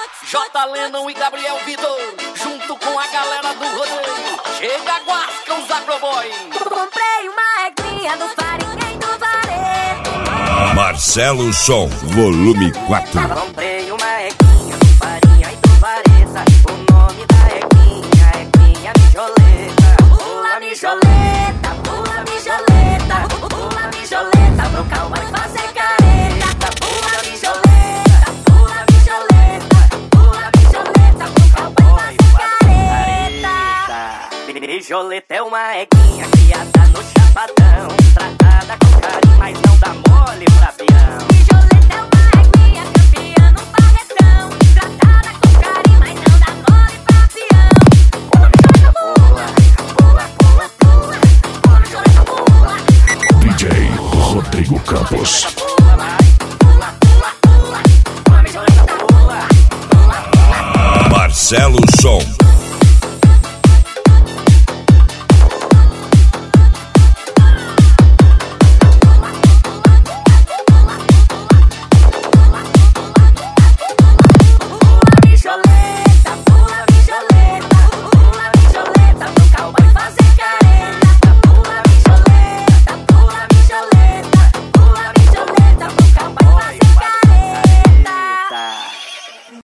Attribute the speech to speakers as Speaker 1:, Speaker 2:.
Speaker 1: J. Lennon e Gabriel Vitor, junto com a galera do rodeio. Chega, Guasca, os Agroboy.
Speaker 2: Comprei uma eglinha do Farinha e do Vareto.
Speaker 3: Marcelo Som, volume 4.
Speaker 1: Comprei uma eglinha do Farinha e do Vareta. O nome da eglinha Mijoleta.
Speaker 2: Pula mijoleta, pula mijoleta, pula mijoleta pro cowboy fazer careta. Pula mijoleta, pula mijoleta, pula mijoleta pro cowboy fazer careta.
Speaker 1: Mijoleta é uma eglinha criada no Chapadão, tratada com carinho, mas não dá mole pra peão.
Speaker 2: Mijoleta é uma eglinha campeã no barretão, tratada com carinho, mas não dá mole pra peão. Pula mijoleta, pula, pula, pula, pula mijoleta, pula.
Speaker 3: DJ Rodrigo Campos.
Speaker 1: Pula, vai, pula, pula, pula, pula mijoleta, pula, pula, pula.
Speaker 3: Marcelo Som.